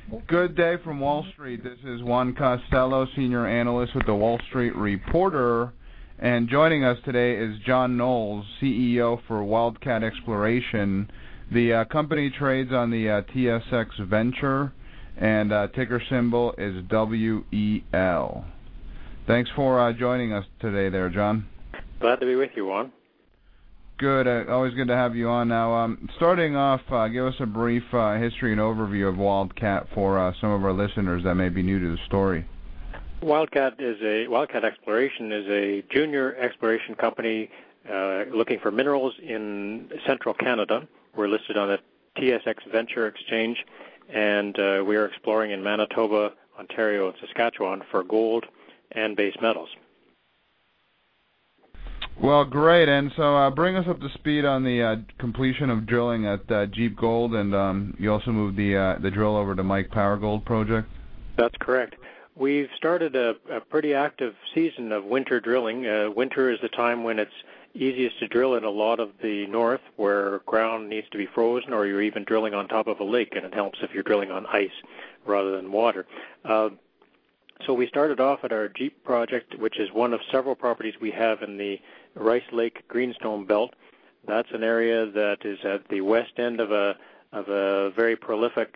Good day from Wall Street. This is Juan Costello, Senior Analyst with the Wall Street Reporter. And joining us today is John Knowles, CEO for Wildcat Exploration. The company trades on the TSX Venture, and ticker symbol is WEL. Thanks for joining us today there, John. Glad to be with you, Juan. Good. Always good to have you on. Now, starting off, give us a brief history and overview of Wildcat for some of our listeners that may be new to the story. Wildcat Exploration is a junior exploration company looking for minerals in central Canada. We're listed on the TSX Venture Exchange, and we are exploring in Manitoba, Ontario, and Saskatchewan for gold and base metals. Well, great. And so bring us up to speed on the completion of drilling at Jeep Gold, and you also moved the drill over to Mike Power Gold project? That's correct. We've started a pretty active season of winter drilling. Winter is the time when it's easiest to drill in a lot of the north where ground needs to be frozen, or you're even drilling on top of a lake, and it helps if you're drilling on ice rather than water. So we started off at our Jeep project, which is one of several properties we have in the Rice Lake Greenstone Belt. That's an area that is at the west end of a very prolific,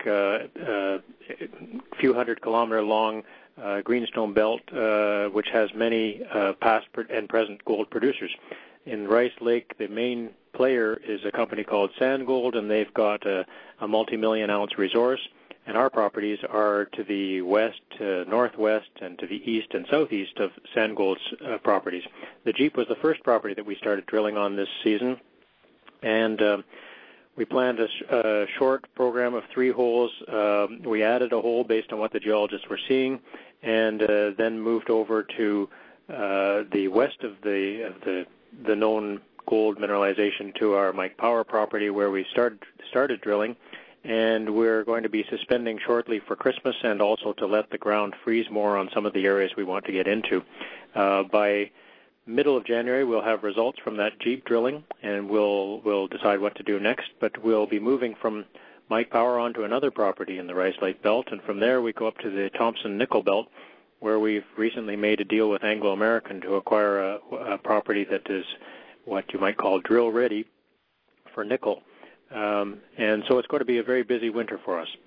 few hundred kilometer long greenstone belt, which has many past and present gold producers. In Rice Lake, the main player is a company called SandGold, and they've got a multi-million ounce resource. And our properties are to the west, northwest, and to the east and southeast of SandGold's properties. The Jeep was the first property that we started drilling on this season, and we planned a short program of 3 holes. We added a hole based on what the geologists were seeing, and then moved over to the west of the known gold mineralization to our Mike Power property, where we started drilling. And we're going to be suspending shortly for Christmas, and also to let the ground freeze more on some of the areas we want to get into. By middle of January, we'll have results from that Jeep drilling, and we'll decide what to do next. But we'll be moving from Mike Power onto another property in the Rice Lake Belt, and from there we go up to the Thompson Nickel Belt, where we've recently made a deal with Anglo American to acquire a property that is what you might call drill ready for nickel. And so it's going to be a very busy winter for us.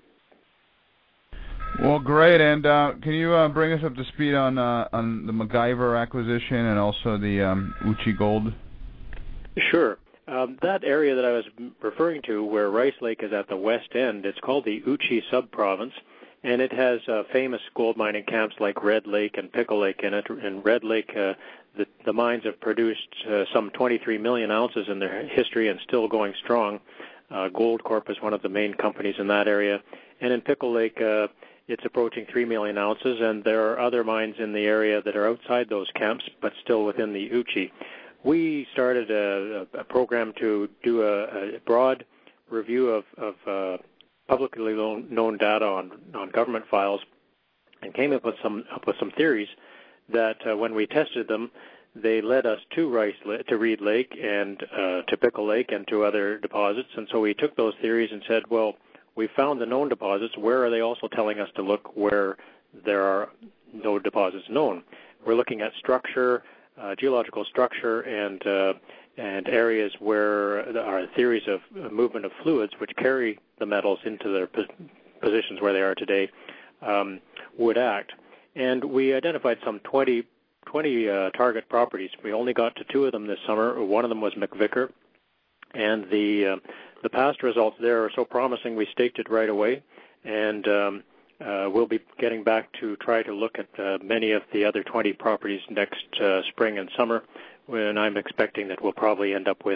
Well, great. And can you bring us up to speed on the MacGyver acquisition and also the Uchi Gold? Sure. That area that I was referring to, where Rice Lake is at the west end, it's called the Uchi Subprovince, and it has famous gold mining camps like Red Lake and Pickle Lake in it. In Red Lake, the mines have produced some 23 million ounces in their history and still going strong. Goldcorp is one of the main companies in that area. And in Pickle Lake, it's approaching 3 million ounces, and there are other mines in the area that are outside those camps, but still within the Uchi. We started a program to do a broad review of publicly known data on government files, and came up with some theories that when we tested them, they led us to Reed Lake and to Pickle Lake and to other deposits. And so we took those theories and said, well, we found the known deposits. Where are they also telling us to look where there are no deposits known? We're looking at structure, geological structure, and areas where there are theories of movement of fluids which carry the metals into their positions where they are today would act. And we identified some 20 target properties. We only got to 2 of them this summer. One of them was McVicker, and the past results there are so promising we staked it right away, and we'll be getting back to try to look at many of the other 20 properties next spring and summer, when I'm expecting that we'll probably end up with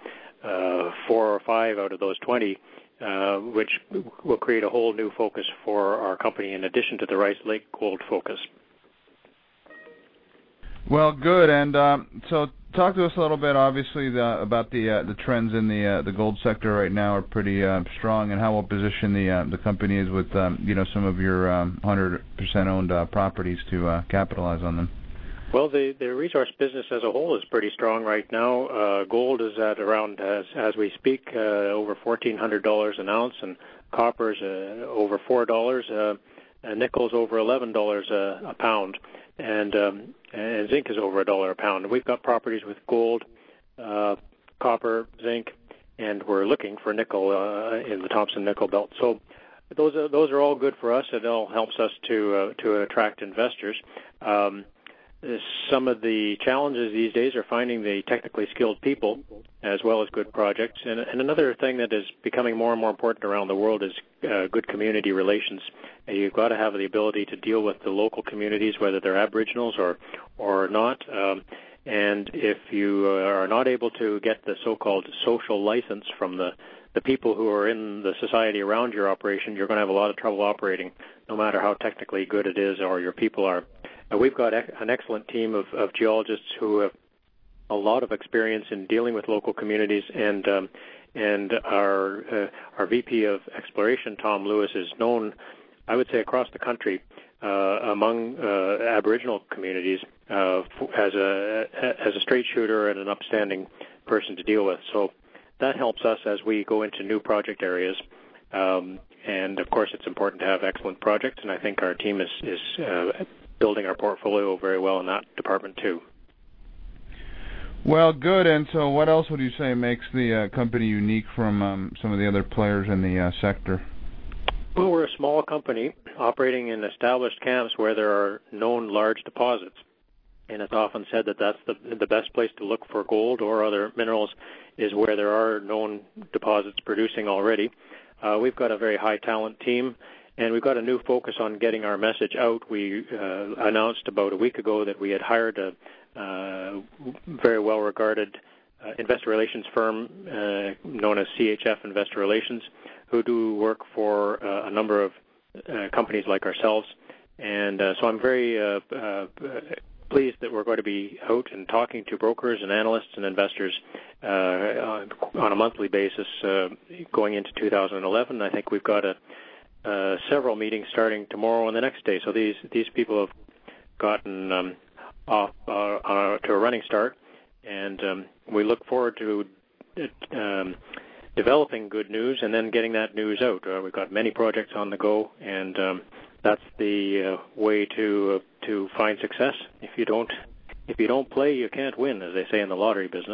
4 or 5 out of those 20, which will create a whole new focus for our company in addition to the Rice Lake gold focus. Well, good. And so talk to us a little bit, obviously, about the trends in the gold sector right now are pretty strong, and how well positioned the company is with some of your 100% owned properties to capitalize on them. Well, the resource business as a whole is pretty strong right now. Gold is at around, as we speak, over $1,400 an ounce, and copper's over $4, nickel's over $11 a pound, and zinc is over $1 a pound. And we've got properties with gold, copper, zinc, and we're looking for nickel in the Thompson Nickel Belt. So those are all good for us. It all helps us to attract investors. Some of the challenges these days are finding the technically skilled people as well as good projects. And another thing that is becoming more and more important around the world is good community relations. You've got to have the ability to deal with the local communities, whether they're Aboriginals or not. And if you are not able to get the so-called social license from the people who are in the society around your operation, you're going to have a lot of trouble operating, no matter how technically good it is or your people are. We've got an excellent team of geologists who have a lot of experience in dealing with local communities, and our VP of Exploration, Tom Lewis, is known, I would say, across the country among Aboriginal communities as a straight shooter and an upstanding person to deal with. So that helps us as we go into new project areas. And of course, it's important to have excellent projects, and I think our team is building our portfolio very well in that department too. Well, good. And so what else would you say makes the company unique from some of the other players in the sector? Well, we're a small company operating in established camps where there are known large deposits. And it's often said that that's the best place to look for gold or other minerals is where there are known deposits producing already. We've got a very high talent team, and we've got a new focus on getting our message out. We announced about a week ago that we had hired a very well-regarded investor relations firm known as CHF Investor Relations, who do work for a number of companies like ourselves. And so I'm very pleased that we're going to be out and talking to brokers and analysts and investors on a monthly basis going into 2011. I think we've got several meetings starting tomorrow and the next day. So these people have gotten off to a running start, and we look forward to developing good news and then getting that news out. We've got many projects on the go, and that's the way to find success. If you don't play, you can't win, as they say in the lottery business.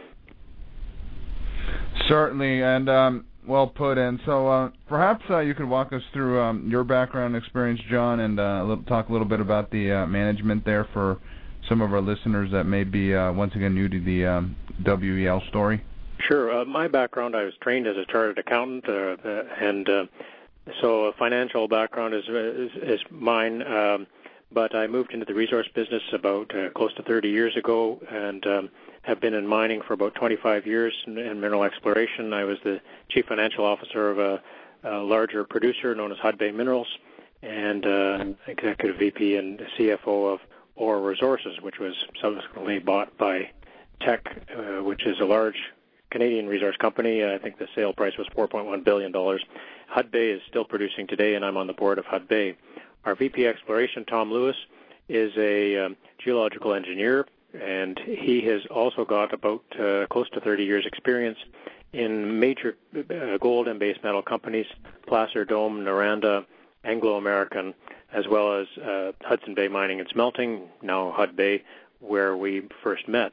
Certainly, and well put. And so perhaps you could walk us through your background and experience, John, and talk a little bit about the management there for some of our listeners that may be once again new to the WEL story. Sure. My background, I was trained as a chartered accountant, and so a financial background is mine, but I moved into the resource business about close to 30 years ago, and have been in mining for about 25 years in mineral exploration. I was the chief financial officer of a larger producer known as Hudbay Minerals, and executive VP and CFO of Ore Resources, which was subsequently bought by Teck, which is a large Canadian resource company. I think the sale price was $4.1 billion. Hudbay is still producing today, and I'm on the board of Hudbay. Our VP Exploration, Tom Lewis, is a geological engineer, and he has also got about close to 30 years' experience in major gold and base metal companies, Placer Dome, Noranda, Anglo American, as well as Hudson Bay Mining and Smelting, now Hudbay, where we first met.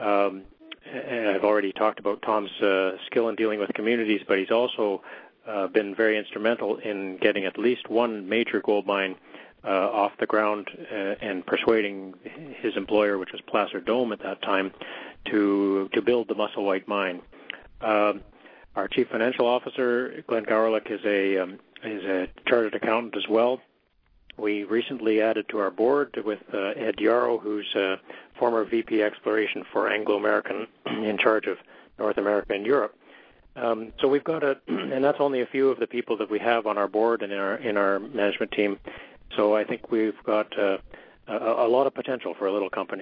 And I've already talked about Tom's skill in dealing with communities, but he's also been very instrumental in getting at least one major gold mine off the ground and persuading his employer, which was Placer Dome at that time, to build the Musselwhite mine. Our chief financial officer, Glenn Gowerlich, is a chartered accountant as well. We recently added to our board with Ed Yarrow, who's former VP Exploration for Anglo American in charge of North America and Europe. So we've got and that's only a few of the people that we have on our board and in our management team. So I think we've got a lot of potential for a little company.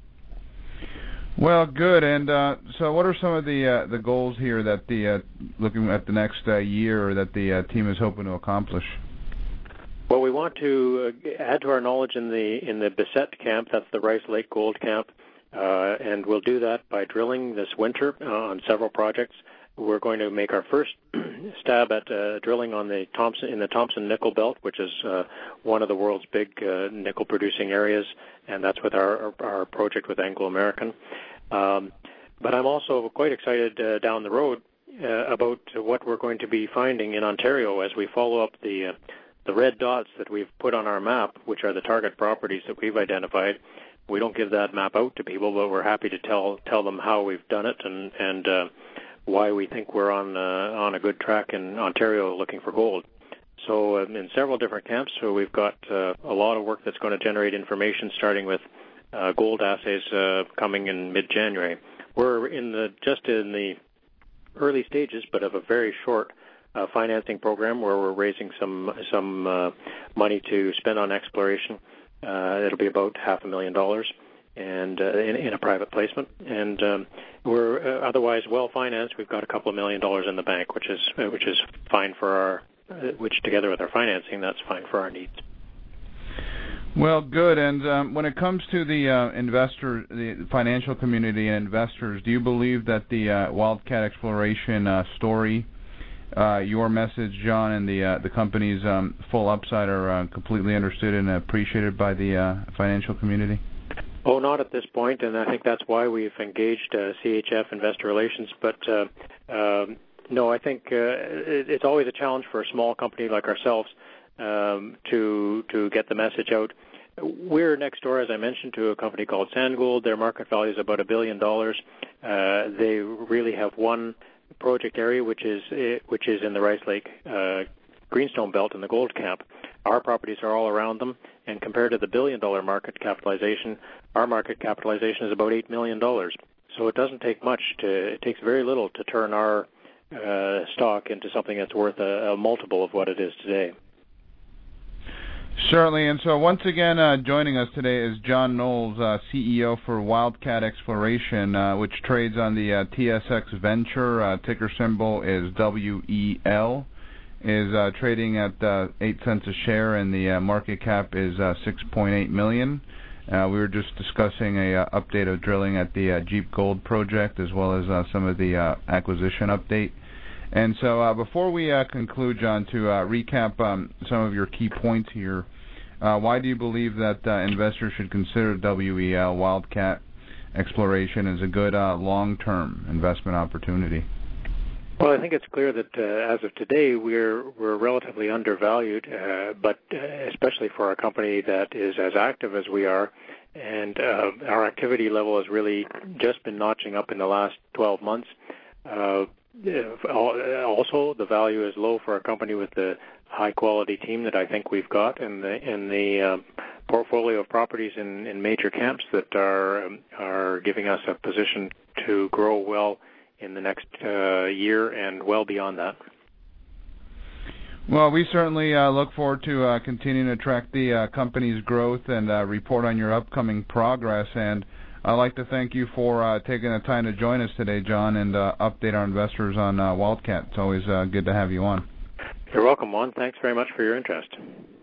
Well, good. And so what are some of the goals here that looking at the next year that the team is hoping to accomplish? Well, we want to add to our knowledge in the Bessette camp. That's the Rice Lake Gold Camp, and we'll do that by drilling this winter on several projects, we're going to make our first stab at drilling on the Thompson Nickel Belt, which is one of the world's big nickel producing areas, and that's with our project with Anglo American. But I'm also quite excited down the road about what we're going to be finding in Ontario as we follow up the red dots that we've put on our map, which are the target properties that we've identified. We don't give that map out to people, but we're happy to tell them how we've done it and why we think we're on a good track in Ontario looking for gold. So in several different camps, so we've got a lot of work that's going to generate information, starting with gold assays coming in mid-January. We're just in the early stages, but of a very short financing program where we're raising some money to spend on exploration. It'll be about $500,000 and in a private placement, and we're otherwise well financed. We've got a couple of $1 million in the bank, which is fine for which together with our financing, that's fine for our needs. Well, good. And when it comes to the financial community and investors, do you believe that the Wildcat Exploration story, your message, John, and the company's full upside are completely understood and appreciated by the financial community? Oh, not at this point, and I think that's why we've engaged CHF Investor Relations. But no, I think it's always a challenge for a small company like ourselves to get the message out. We're next door, as I mentioned, to a company called Sandgold. Their market value is about $1 billion. They really have one project area, which is in the Rice Lake Greenstone Belt in the gold camp. Our properties are all around them, and compared to the $1 billion market capitalization, our market capitalization is about $8 million. So it doesn't take much. It takes very little to turn our stock into something that's worth a multiple of what it is today. Certainly, and so once again, joining us today is John Knowles, CEO for Wildcat Exploration, which trades on the TSX Venture. Ticker symbol is WEL. Is trading at 8 cents a share, and the market cap is $6.8 million. We were just discussing a update of drilling at the Jeep Gold project, as well as some of the acquisition update. And so before we conclude, John, to recap some of your key points here, why do you believe that investors should consider WEL, Wildcat Exploration, as a good long-term investment opportunity? Well, I think it's clear that as of today, we're relatively undervalued, but especially for a company that is as active as we are, and our activity level has really just been notching up in the last 12 months. Also, the value is low for a company with the high-quality team that I think we've got, and the portfolio of properties in major camps that are giving us a position to grow well in the next year and well beyond that. Well, we certainly look forward to continuing to track the company's growth and report on your upcoming progress. And I'd like to thank you for taking the time to join us today, John, and update our investors on Wildcat. It's always good to have you on. You're welcome, Juan. Thanks very much for your interest.